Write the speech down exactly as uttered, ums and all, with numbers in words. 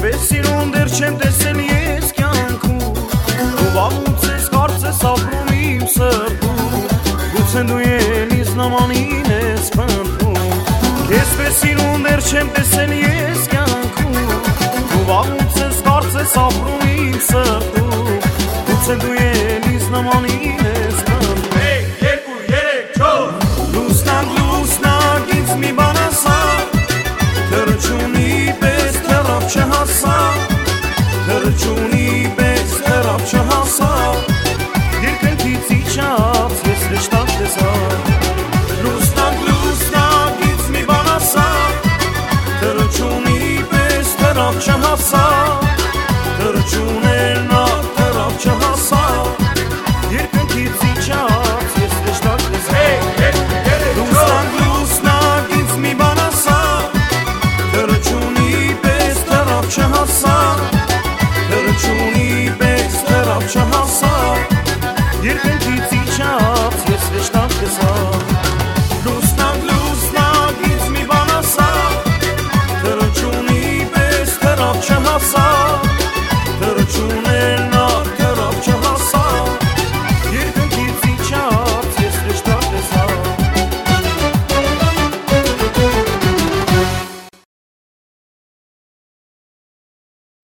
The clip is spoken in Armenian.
պես սիրուն դեր չեմ տեսել ես կյանքում Ու վաղուց ես կարծես ապրում իմ սրտում Գուցե դու ելիս նմանին ես փնտրում Ես պես սիրուն դեր չեմ տեսել ես կյանքում Ու վաղուց ես կարծես ապրում իմ սրտում Գուցե դու ելիս նմանին ես փնտրում Մեկ, երկու, երեք, չորս Լուսնակ, լուսնակ ինձ մի բան ասա Թրջունի պես թրավ չհասա Թրջունի պես թրավ չհասա Երկնքից իջած ես հեշտակ տեսա Լուսնակ, լուսնակ ինձ մի բան ասա Թրջունի պես թրավ չհասա Թրջուներն ավ թրավ չհասա Երկնքից իջած ես հեշտակ տեսա Լուսնակ, լուսնակ ինձ մի բան ասա Թրջունի պես թրավ չհասա Թրջունի պես թրավ չհասա Երկնքից իջած ես հեշտակ տեսա Լուսնակ, լուսնակ ինձ մի բան ասա Թրջունի պես թրավ չհասա